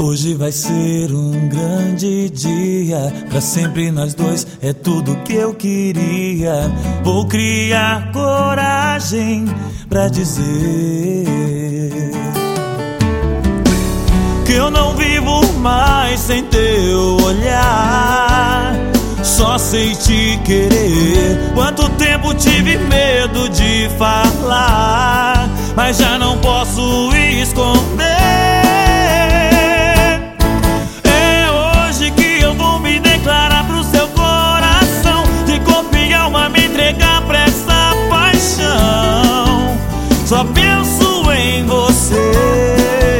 Hoje vai ser um grande dia, pra sempre nós dois, é tudo que eu queria. Vou criar coragem pra dizer que eu não vivo mais sem teu olhar. Só sei te querer. Quanto tempo tive medo de falar, mas já não posso esconder. É hoje que eu vou me declarar pro seu coração, de corpo e alma me entregar pra essa paixão. Só penso em você.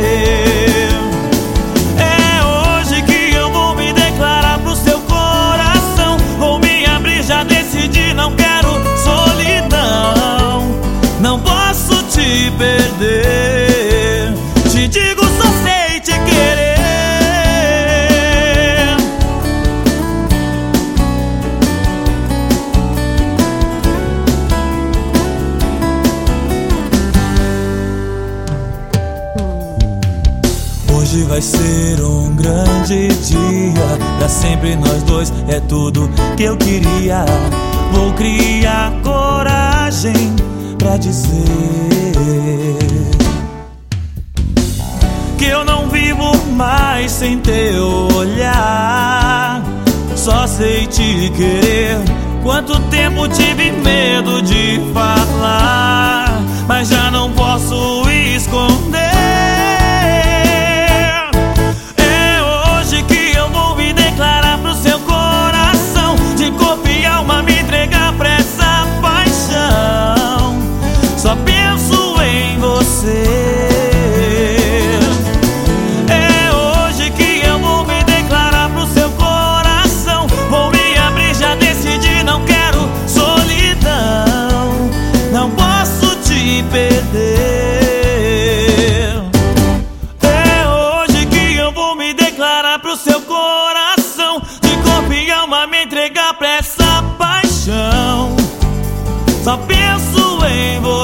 Não quero solidão, não posso te perder. Te digo, só sei te querer. Hoje vai ser um grande dia, pra sempre nós dois, é tudo que eu queria. Vou criar coragem pra dizer que eu não vivo mais sem teu olhar. Só sei te querer. Quanto tempo tive medo de falar, mas já não posso esconder. É hoje que eu vou me declarar pro seu coração, de corpo e alma me entregar pra essa paixão. Só penso em você. É hoje que eu vou me declarar pro seu coração. Vou me abrir, já decidi, não quero solidão, não posso te perder. É hoje que eu vou me declarar pro seu coração, de corpo e alma me entregar pra essa paixão. Só penso em você.